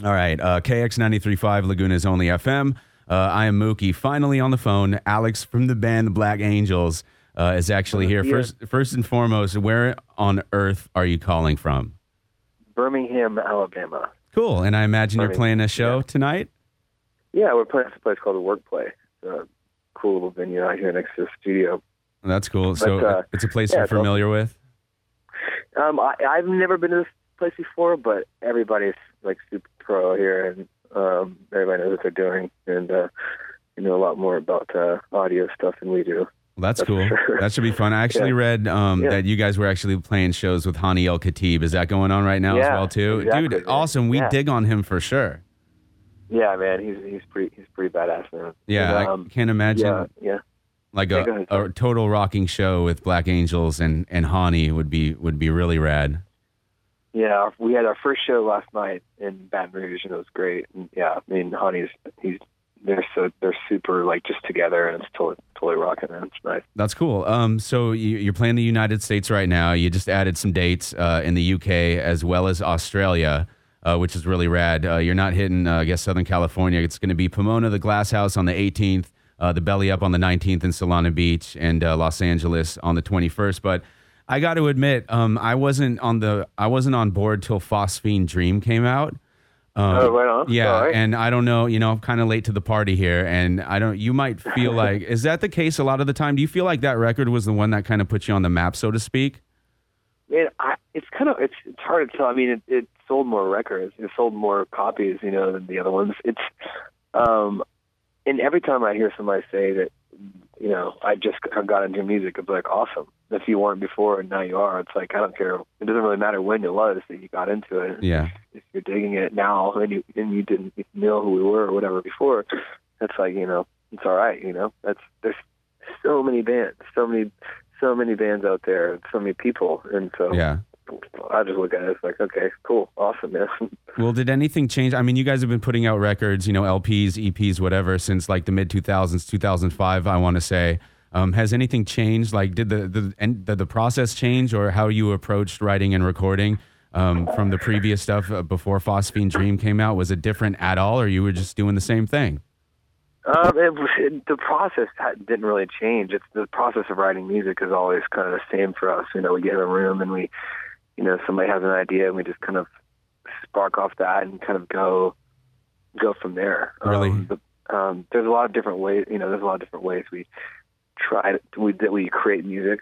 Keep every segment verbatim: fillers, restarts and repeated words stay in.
All right, uh, K X ninety-three point five, Laguna's only F M. Uh, I am Mookie. Finally on the phone, Alex from the band The Black Angels uh, is actually here. Yeah. First, first and foremost, where on earth are you calling from? Birmingham, Alabama. Cool, and I imagine Birmingham, you're playing a show yeah. tonight? Yeah, we're playing at a place called The Workplay. It's a cool little venue out here next to the studio. That's cool. But, so uh, it's a place yeah, you're familiar awesome. with? Um, I, I've never been to this place before, but everybody's like super pro here, and um, everybody knows what they're doing, and uh, you know a lot more about uh, audio stuff than we do. Well, that's, That's cool. for sure. That should be fun. I actually Yeah. read um, Yeah. that you guys were actually playing shows with Hani El Khatib. Is that going on right now as Yeah, well, too? exactly, Dude, man. awesome. We Yeah. dig on him for sure. Yeah, man, he's he's pretty he's pretty badass, man. Yeah, And, um, I can't imagine yeah, yeah. like Yeah, a, go ahead, a sorry. total rocking show with Black Angels and, and Hani would be would be really rad. Yeah, our- we had our first show last night in Baton Rouge, and it was great. And yeah, I mean, Honey's he's they're so they're super like just together, and it's totally totally rocking, man. It's nice. That's cool. Um, so you, you're playing the United States right now. You just added some dates uh, in the U K as well as Australia, uh, which is really rad. Uh, you're not hitting, uh, I guess, Southern California. It's going to be Pomona, the Glass House on the eighteenth, uh, the Belly Up on the nineteenth in Solana Beach, and uh, Los Angeles on the twenty-first. But I got to admit, um, I wasn't on the I wasn't on board till Phosphine Dream came out. Um, Oh, right on. Yeah, All right. and I don't know, you know, I'm kind of late to the party here, and I don't. You might feel like, is that the case a lot of the time? Do you feel like that record was the one that kind of put you on the map, so to speak? Man, I, it's kind of it's it's hard to tell. I mean, it, it sold more records, it sold more copies, you know, than the other ones. It's um, and every time I hear somebody say that, you know, I just got into music, it's like awesome. If you weren't before and now you are, it's like I don't care. It doesn't really matter when it was that you got into it. Yeah. If you're digging it now and you and you didn't know who we were or whatever before, that's like, you know, it's all right. You know, that's there's so many bands, so many, so many bands out there, so many people, and so Yeah. I just look at it it's like, okay, cool, awesome, man. Well, did anything change? I mean, you guys have been putting out records, you know, L Ps, E Ps, whatever, since like the mid two thousands, two thousand five, I want to say. Um, has anything changed? Like, did the the, and the the process change, or how you approached writing and recording um, from the previous stuff uh, before Phosphine Dream came out? Was it different at all, or you were just doing the same thing? Um, it, it, the process ha- didn't really change. It's the process of writing music is always kind of the same for us. You know, we get in a room and we, you know, somebody has an idea and we just kind of spark off that and kind of go, go from there. Really? Um, the, um, there's a lot of different ways. You know, there's a lot of different ways we try to, we that we create music.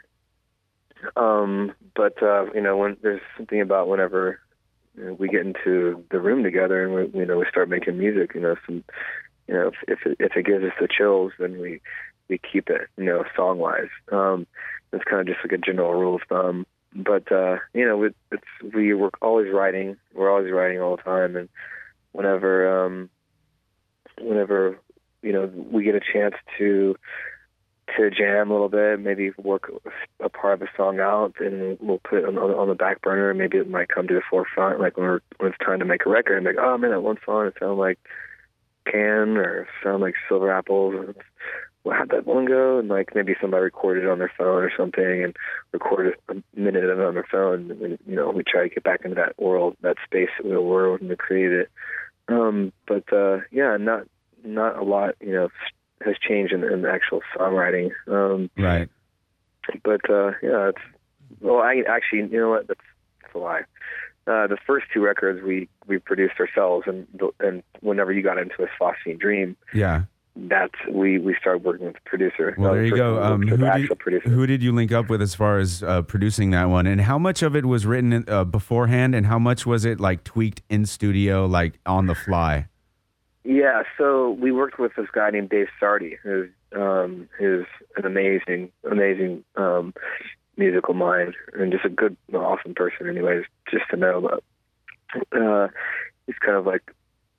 Um, but uh, you know, when there's something about whenever you know, we get into the room together and we, you know, we start making music. You know, some. You know, if if it, if it gives us the chills, then we, we keep it, you know, song wise. Um, it's kind of just like a general rule of thumb. But uh, you know, it, it's we we're always writing. We're always writing all the time, and whenever um, whenever you know we get a chance to to jam a little bit, maybe work a part of a song out, and we'll put it on, on the back burner. Maybe it might come to the forefront, like when we're when it's time to make a record. I'm like, oh man, that one song it sounded like Can or sound like Silver Apples. Well, how'd that one go? And like maybe somebody recorded it on their phone or something and recorded a minute of it on their phone. And, you know, we try to get back into that world, that space that we were when we created it. Um, but uh, yeah, not not a lot, you know, has changed in, in the actual songwriting. Um, Right. But uh, yeah, it's well, I actually, you know what? That's, that's a lie. Uh, the first two records we, we produced ourselves, and and whenever you got into a Phosphine Dream, Yeah. that's we, we started working with the producer. Well, Uh, there you first go. we worked Um, with who, the did, actual producer. who did you link up with as far as uh, producing that one? And how much of it was written uh, beforehand, and how much was it like tweaked in studio, like on the fly? Yeah, so we worked with this guy named Dave Sardi, who's um, who's an amazing, amazing um, musical mind, and just a good, awesome person. Anyways, just to know about. Uh, he's kind of like.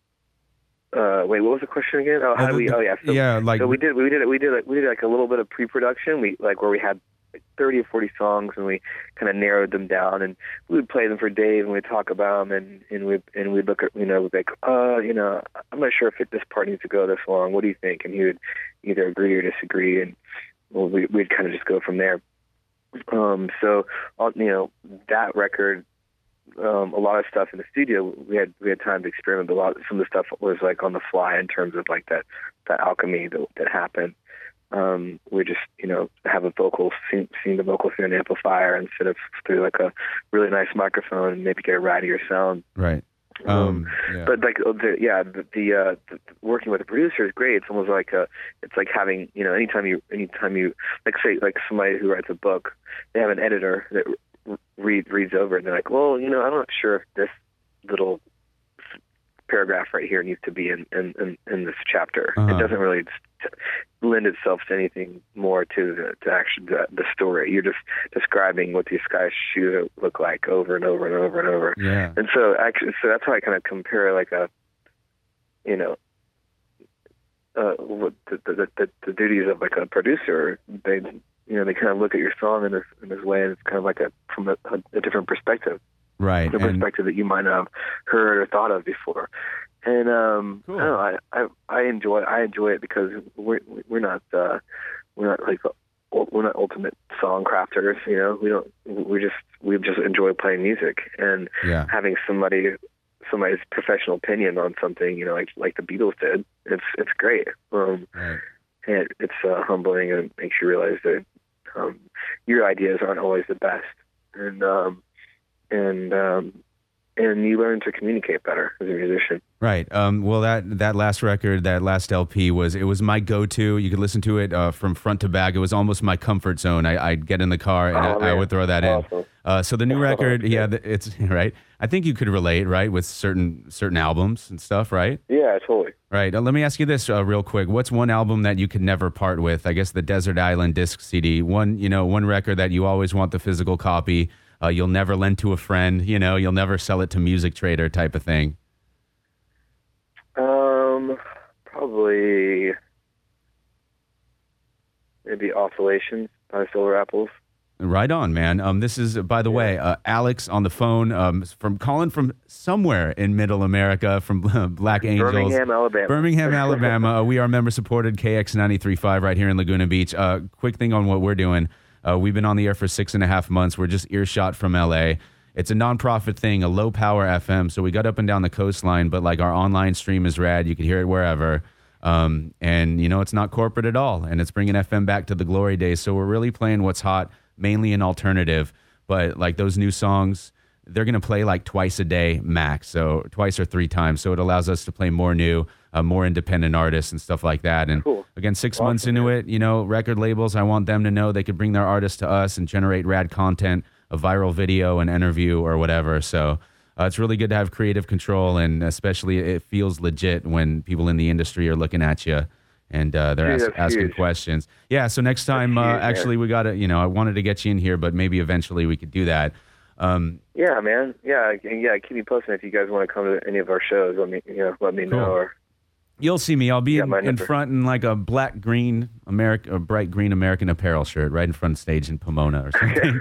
Uh, wait, what was the question again? Oh, how Uh, do we? the- Oh, yeah. So, yeah, like so we did. We did. We did. Like, we did like a little bit of pre-production. We like where we had like thirty or forty songs, and we kind of narrowed them down, and we would play them for Dave, and we'd talk about them, and and we and we'd look at, you know, we'd like, uh, you know, I'm not sure if it, this part needs to go this long. What do you think? And he would either agree or disagree, and well, we, we'd kind of just go from there. Um, so, uh, you know, that record um, a lot of stuff in the studio, we had we had time to experiment. A lot, some of the stuff was like on the fly in terms of like that that alchemy that, that happened. Um, we just, you know, have a vocal, seeing the vocal through an amplifier instead of through like a really nice microphone and maybe get a rattier sound. Right. Um, Um, yeah. But like, the, yeah, the, the, uh, the working with a producer is great. It's almost like a, it's like having, you know, anytime you, anytime you, like say, like somebody who writes a book, they have an editor that reads reads over it and they're like, well, you know, I'm not sure if this little paragraph right here needs to be in in, in, in this chapter. Uh-huh. It doesn't really lend itself to anything more to the to actually the, the story. You're just describing what these guys' shoes look like over and over and over and over. Yeah. And so actually, so that's how I kind of compare like a, you know, uh, what the, the the the duties of like a producer. They, you know, they kind of look at your song in this in this way, and it's kind of like a from a, a different perspective. Right. The And- perspective that you might not have heard or thought of before. And um, Cool. I don't know, I, I I enjoy I enjoy it because we're we're not uh, we're not like we're not ultimate song crafters, you know. We don't we just we just enjoy playing music and Yeah. having somebody somebody's professional opinion on something, you know, like like the Beatles did. It's it's great. Um, Right. and it's uh, humbling and makes you realize that um, your ideas aren't always the best. And um, and um, and you learn to communicate better as a musician. Right. Um, well, that that last record, that last L P was it was my go-to. You could listen to it uh, from front to back. It was almost my comfort zone. I, I'd get in the car and Oh, I, I man. would throw that Awesome. in. Uh, so the new Oh, record, okay. yeah, th- it's right. I think you could relate, right, with certain certain albums and stuff, right? Yeah, totally. Right. Uh, let me ask you this uh, real quick. What's one album that you could never part with? I guess the Desert Island Disc C D. One, you know, one record that you always want the physical copy. Uh, you'll never lend to a friend. You know, you'll never sell it to Music Trader type of thing. Um, probably maybe Oscillations by Silver Apples. Right on, man. Um, this is, by the Yeah. way, uh, Alex on the phone um, from calling from somewhere in Middle America, from uh, Black Angels. Birmingham, Alabama. Birmingham, Alabama. Uh, we are member supported K X ninety-three point five right here in Laguna Beach. Uh, quick thing on what we're doing. Uh, we've been on the air for six and a half months. We're just earshot from L A. It's a nonprofit thing, a low power F M. So we got up and down the coastline, but like our online stream is rad. You can hear it wherever. Um, and, you know, it's not corporate at all. And it's bringing F M back to the glory days. So we're really playing what's hot, mainly in alternative. But like those new songs, they're going to play like twice a day max. So twice or three times. So it allows us to play more new, uh, more independent artists and stuff like that. And Cool. again, six Awesome, months into man. it, you know, record labels, I want them to know they could bring their artists to us and generate rad content, a viral video, an interview, or whatever. So uh, it's really good to have creative control, and especially it feels legit when people in the industry are looking at you and uh, they're Dude, ask, that's asking huge. questions. Yeah, so next time, uh, huge, man. actually, we got to, you know, I wanted to get you in here, but maybe eventually we could do that. Um, Yeah, man. Yeah, and yeah. Keep me posted if you guys want to come to any of our shows. Let me, you know, let me know. Cool. Or You'll see me. I'll be Yeah, in, my in number. front in like a black green American, a bright green American Apparel shirt, right in front of stage in Pomona or something.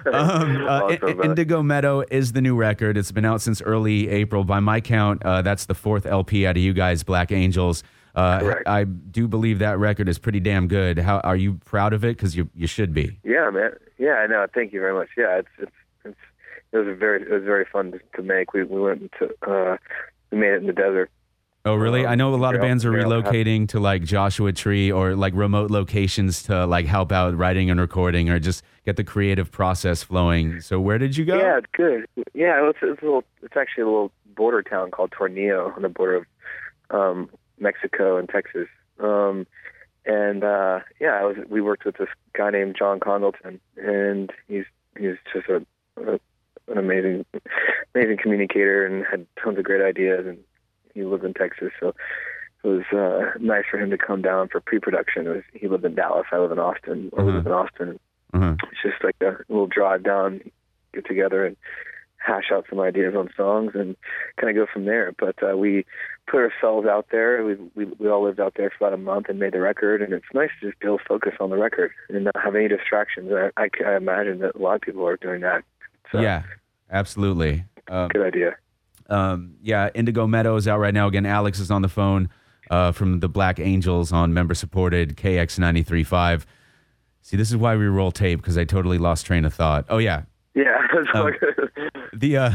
um, uh, Awesome, I- man. Indigo Meadow is the new record. It's been out since early April. By my count, uh, that's the fourth L P out of you guys, Black Angels. Uh, Correct. I do believe that record is pretty damn good. How are you proud of it? Because you you should be. Yeah, man. Yeah, I know. Thank you very much. Yeah, it's it's, it's it was a very it was very fun to, to make. We we went to uh, we made it in the desert. Oh, really? Um, I know a lot of yeah, bands are yeah, relocating to like Joshua Tree or like remote locations to like help out writing and recording or just get the creative process flowing. So where did you go? Yeah, it's good. Yeah, it's it's a little. It's actually a little border town called Tornillo on the border of um, Mexico and Texas. Um, and uh, yeah, I was. We worked with this guy named John Congleton, and he's he's just a, a an amazing amazing communicator and had tons of great ideas. And he lived in Texas, so it was uh, nice for him to come down for pre-production. It was, he lived in Dallas. I live in Austin. Or Uh-huh. we live in Austin. Uh-huh. It's just like a little drive down, get together and hash out some ideas on songs and kind of go from there. But uh, we put ourselves out there. We, we we all lived out there for about a month and made the record. And it's nice to just be able to focus on the record and not have any distractions. I, I, I imagine that a lot of people are doing that. So, Yeah, absolutely. Um, good idea. um, yeah, Indigo Meadow is out right now. Again, Alex is on the phone uh, from the Black Angels on member-supported K X ninety-three point five. See, this is why we roll tape, because I totally lost train of thought. Oh, yeah. Yeah. That's Um, all good. The uh,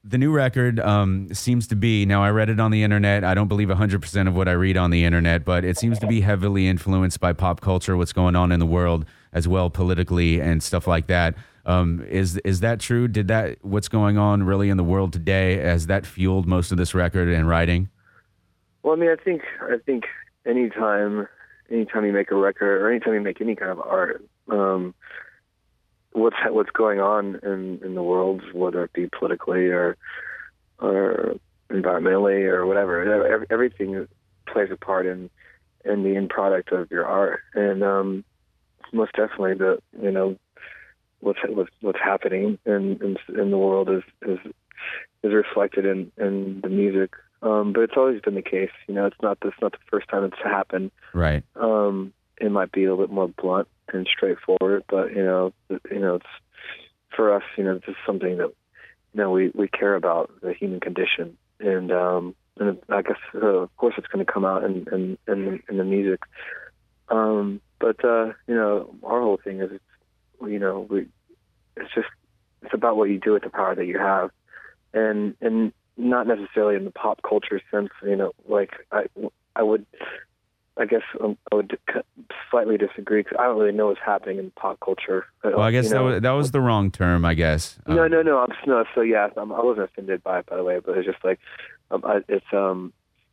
the new record um, seems to be, now I read it on the internet. I don't believe one hundred percent of what I read on the internet, but it seems to be heavily influenced by pop culture, what's going on in the world as well politically and stuff like that. Um, is is that true? Did that, what's going on really in the world today, has that fueled most of this record and writing? Well, I mean, I think, I think anytime, anytime you make a record or anytime you make any kind of art, um, what's what's going on in, in the world, whether it be politically or or environmentally or whatever, everything plays a part in in the end product of your art. And um, most definitely, the you know what's what's, what's happening in, in in the world is is is reflected in, in the music. Um, but it's always been the case. You know, it's not this not the first time it's happened. Right. Um, it might be a little bit more blunt and straightforward, but you know, you know, it's for us. You know, this is something that you know we, we care about, the human condition, and um, and I guess uh, of course it's going to come out in in, in, in the music. Um, but uh, you know, our whole thing is, it's, you know, we it's just it's about what you do with the power that you have, and and not necessarily in the pop culture sense. You know, like I I would. I guess um, I would slightly disagree because I don't really know what's happening in pop culture. Well, I guess you know, that, was, that was the wrong term, I guess. No, um, no, no. I'm no. So yeah, I'm, I wasn't offended by it, by the way. But it's just like um, I, it's um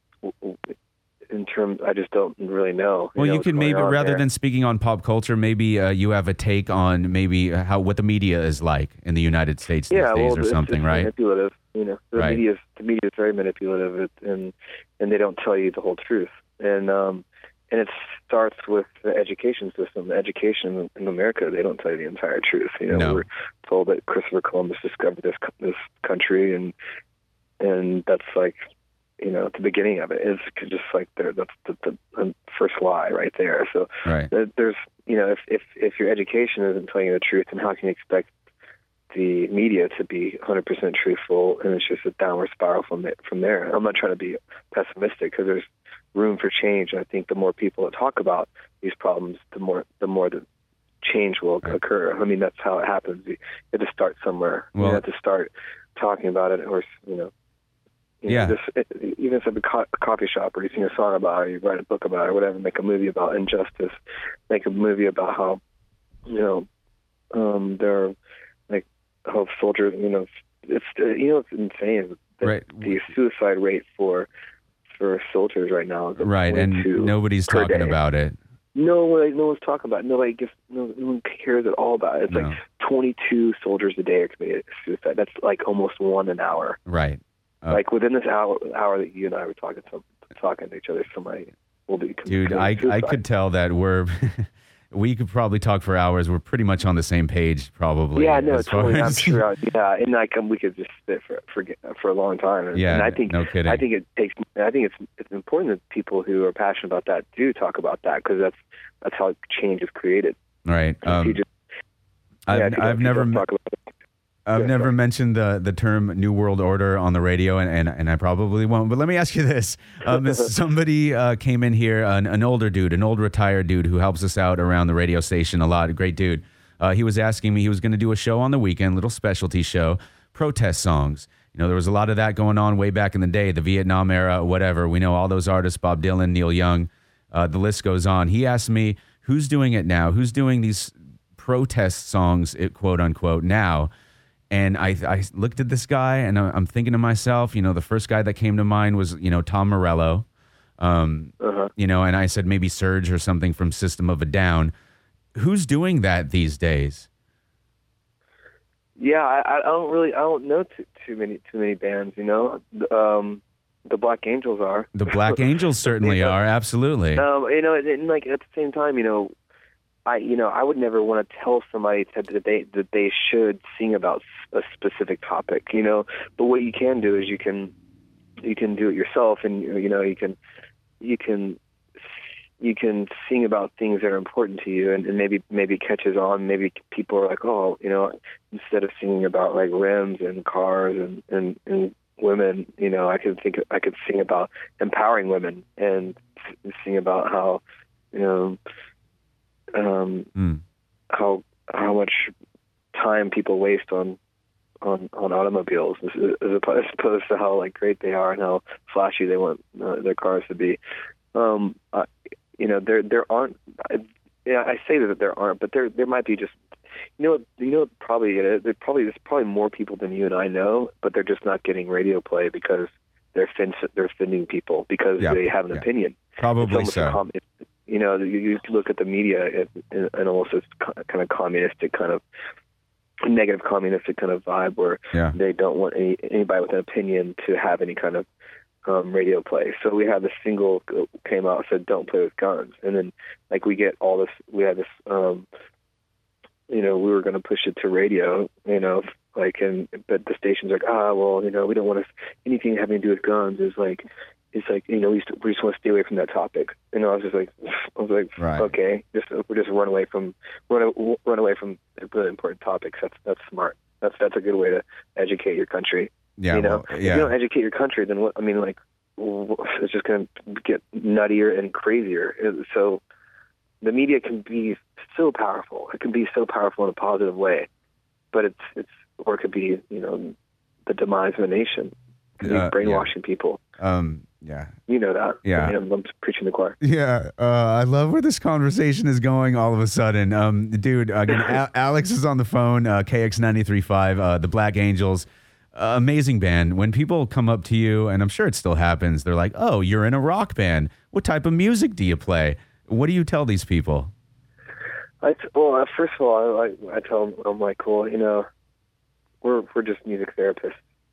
in terms. I just don't really know. You well, know, you could maybe rather there. than speaking on pop culture, maybe uh, you have a take on maybe how what the media is like in the United States these yeah, days well, or it's, something, it's right? Manipulative. You know, the right. media is the media is very manipulative, it, and and they don't tell you the whole truth. And um. And it starts with the education system. The education in America, they don't tell you the entire truth. You know, no. We're told that Christopher Columbus discovered this this country, and and that's like, you know, the beginning of it. It's just like there. That's the, the, the first lie right there. So right. there's, you know, if if if your education isn't telling you the truth, then how can you expect the media to be one hundred percent truthful? And it's just a downward spiral from it, from there. I'm not trying to be pessimistic because there's room for change. I think the more people that talk about these problems, the more the more the change will right. occur. I mean, that's how it happens. You have to start somewhere. Well, you have to start talking about it, or you know, you yeah. know, just, even if it's a, co- a coffee shop, or you sing a song about it, or you write a book about it, or whatever. Make a movie about injustice. Make a movie about how you know um, there are like how soldiers. You know, it's you know it's insane. That right. The suicide rate for for soldiers right now. Right, and nobody's talking day. about it. No, like, no one's talking about it. Nobody gives, no, no one cares at all about it. It's no. like twenty-two soldiers a day are committing suicide. That's like almost one an hour. Right. Uh, like within this hour, hour that you and I were talking to, talking to each other, somebody will be committing Dude, I suicide. I could tell that we're. We could probably talk for hours. We're pretty much on the same page, probably. Yeah, no, totally. As... I'm sure. Yeah, and like um, we could just sit for for for a long time. And, yeah, and I think no kidding. I think it takes. I think it's it's important that people who are passionate about that do talk about that because that's that's how change is created. Right. Um, just, I've yeah, I've never. Talk about it. I've yeah, never sorry. mentioned the, the term New World Order on the radio, and, and, and I probably won't. But let me ask you this. Um, somebody uh, came in here, an, an older dude, an old retired dude who helps us out around the radio station a lot, a great dude. Uh, he was asking me, he was going to do a show on the weekend, little specialty show, protest songs. You know, there was a lot of that going on way back in the day, the Vietnam era, whatever. We know all those artists, Bob Dylan, Neil Young, uh, the list goes on. He asked me, who's doing it now? Who's doing these protest songs, quote unquote, now? And I, I looked at this guy, and I'm thinking to myself, you know, the first guy that came to mind was, you know, Tom Morello, um, uh-huh. you know, and I said maybe Surge or something from System of a Down. Who's doing that these days? Yeah, I, I don't really, I don't know too, too many, too many bands. You know, um, the Black Angels are. The Black Angels certainly you know, are, absolutely. Um, you know, and, and like at the same time, you know. I, you know, I would never want to tell somebody to, that they that they should sing about a specific topic, you know. But what you can do is you can, you can do it yourself, and you know, you can, you can, you can sing about things that are important to you, and, and maybe maybe catches on. Maybe people are like, oh, you know, instead of singing about like rims and cars and and, and women, you know, I could think I could sing about empowering women and sing about how, you know. Um, mm. how how much time people waste on on on automobiles as, as opposed to how like great they are and how flashy they want uh, their cars to be. Um, uh, you know, there there aren't. I, yeah, I say that there aren't, but there there might be just. You know, you know, probably it is. There probably there's probably more people than you and I know, but they're just not getting radio play because they're fin- they're offending people because yeah. they have an yeah. opinion. Probably so. Com- it, you know, you, you look at the media and, and almost this kind of communistic kind of negative communistic kind of vibe where yeah. they don't want any, anybody with an opinion to have any kind of um, radio play. So we had this single came out said "Don't play with guns," and then like we get all this. We had this. Um, you know, we were going to push it to radio. You know, like and but the station's like, ah, well, you know, we don't want to anything having to do with guns is like. It's like, you know, we, we just want to stay away from that topic. And I was just like, I was like, right. okay, just we just run away from run run away from really important topics. That's that's smart. That's that's a good way to educate your country. Yeah, you know, well, yeah. If you don't educate your country, then what? I mean, like, it's just going to get nuttier and crazier. So the media can be so powerful. It can be so powerful in a positive way, but it's it's or it could be, you know, the demise of a nation. It could be uh, brainwashing yeah. people. Um. Yeah. You know that. Yeah. I mean, I'm, I'm preaching the choir. Yeah. Uh, I love where this conversation is going all of a sudden. Um, dude, again, A- Alex is on the phone, uh, K X ninety-three point five, uh, the Black Angels. Uh, amazing band. When people come up to you, and I'm sure it still happens, they're like, oh, you're in a rock band. What type of music do you play? What do you tell these people? I t- well, uh, first of all, I, I, I tell them, I'm like, well, you know, we're we're just music therapists.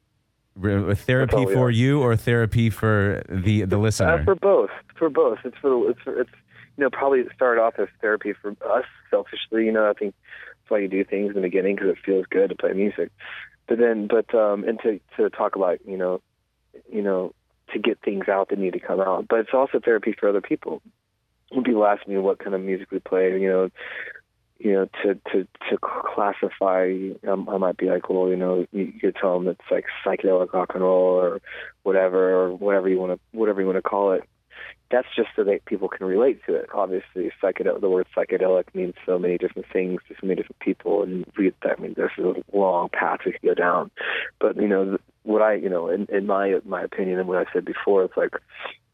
Therapy for you or therapy for the the listener? Uh, for both. For both. It's for it's for, it's you know probably it started off as therapy for us selfishly. You know, I think that's why you do things in the beginning because it feels good to play music. But then, but um, and to to talk about you know, you know, to get things out that need to come out. But it's also therapy for other people. When people ask me what kind of music we play, you know. You know, to to to classify, um, I might be like, well, you know, you could tell them it's like psychedelic rock and roll or whatever, or whatever you want to, whatever you want to call it. That's just so that people can relate to it. Obviously, psychedelic. The word psychedelic means so many different things to so many different people, and we, I mean, there's a long path we could go down. But you know, what I, you know, in, in my my opinion, and what I said before, it's like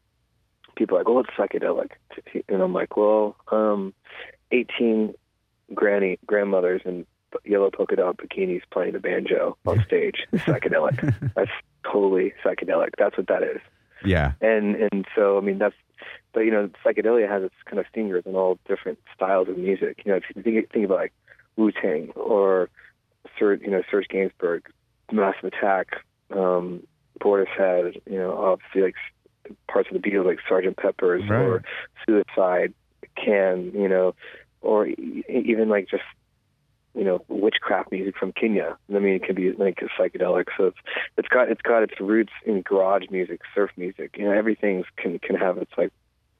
people are like, well, it's psychedelic, and I'm like, well, um, eighteen. Granny, grandmothers in yellow polka dot bikinis playing the banjo on stage is psychedelic. That's totally psychedelic. That's what that is. Yeah. And and so I mean that's, but you know, psychedelia has its kind of fingers in all different styles of music. You know, if you think, think about like Wu-Tang or Serge, you know, Serge Gainsbourg, Massive Attack, um, Portishead. You know, obviously like parts of the Beatles like Sergeant Pepper's right. or Suicide, Can. You know. Or even like just, you know, witchcraft music from Kenya. I mean, it can be like psychedelic. So it's it's got it's got its roots in garage music, surf music. You know, everything can can have its like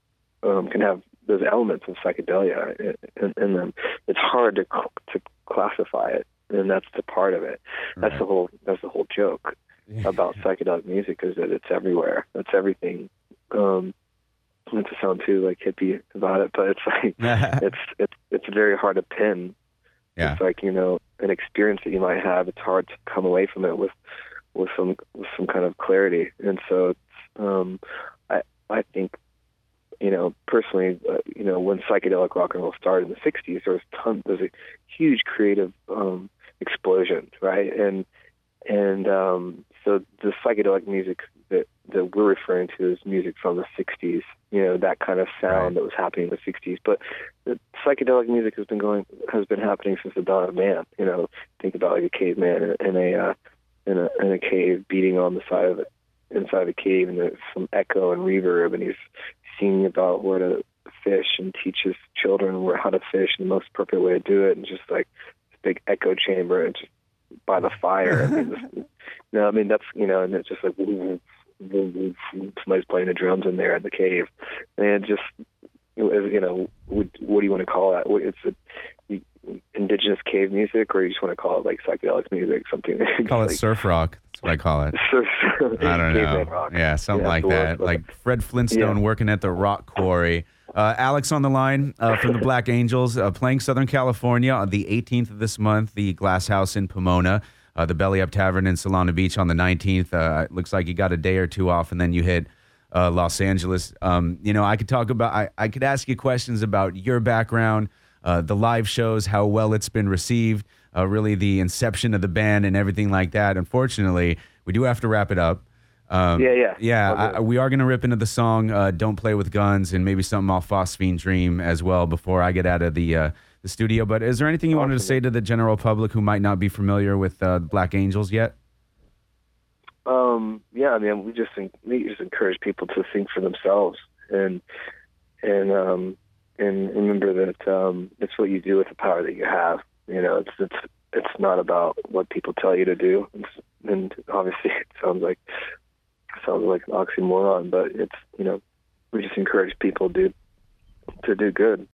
um, can have those elements of psychedelia in, in them. It's hard to to classify it, and that's the part of it. That's right. the whole that's the whole joke yeah. about psychedelic music is that it's everywhere. It's everything. Um, Not to sound too like hippie about it, but it's like it's it's it's very hard to pin. Yeah. It's like, you know, an experience that you might have. It's hard to come away from it with with some with some kind of clarity. And so, it's, um, I I think, you know, personally, uh, you know, when psychedelic rock and roll started in the sixties, there was tons. There's a huge creative um, explosion, right? And and um, so the psychedelic music that that we're referring to is music from the sixties, you know, that kind of sound right. that was happening in the sixties. But the psychedelic music has been going, has been happening since the dawn of man. You know, think about like a caveman in a, uh, in a, in a cave beating on the side of it, inside a cave, and there's some echo and reverb, and he's singing about where to fish and teaches children where how to fish and the most appropriate way to do it, and just like this big echo chamber and just by the fire. I mean, this, you know, I mean that's you know, and it's just like somebody's playing the drums in there in the cave, and it just you know, what, what do you want to call that? It's a, indigenous cave music, or you just want to call it like psychedelic music, something. Call like, it surf rock. That's what I call it. Surf, I don't know. Rock. Yeah, something yeah, like that. Word, like Fred Flintstone yeah. working at the rock quarry. Uh, Alex on the line uh, from the Black Angels, uh, playing Southern California on the eighteenth of this month, the Glass House in Pomona. uh, the Belly Up Tavern in Solana Beach on the nineteenth. Uh, it looks like you got a day or two off, and then you hit uh, Los Angeles. Um, you know, I could talk about, I, I could ask you questions about your background, uh, the live shows, how well it's been received, uh, really the inception of the band and everything like that. Unfortunately, we do have to wrap it up. Um, yeah, yeah. Yeah, I, we are going to rip into the song uh, Don't Play With Guns and maybe something off Phosphine Dream as well before I get out of the uh, the studio. But is there anything you Awesome. wanted to say to the general public who might not be familiar with uh, Black Angels yet? Um, yeah, I mean, we just we just encourage people to think for themselves and and um, and remember that um, it's what you do with the power that you have. You know, it's it's it's not about what people tell you to do. It's, and obviously, it sounds like sounds like an oxymoron, but it's, you know, we just encourage people to to do good.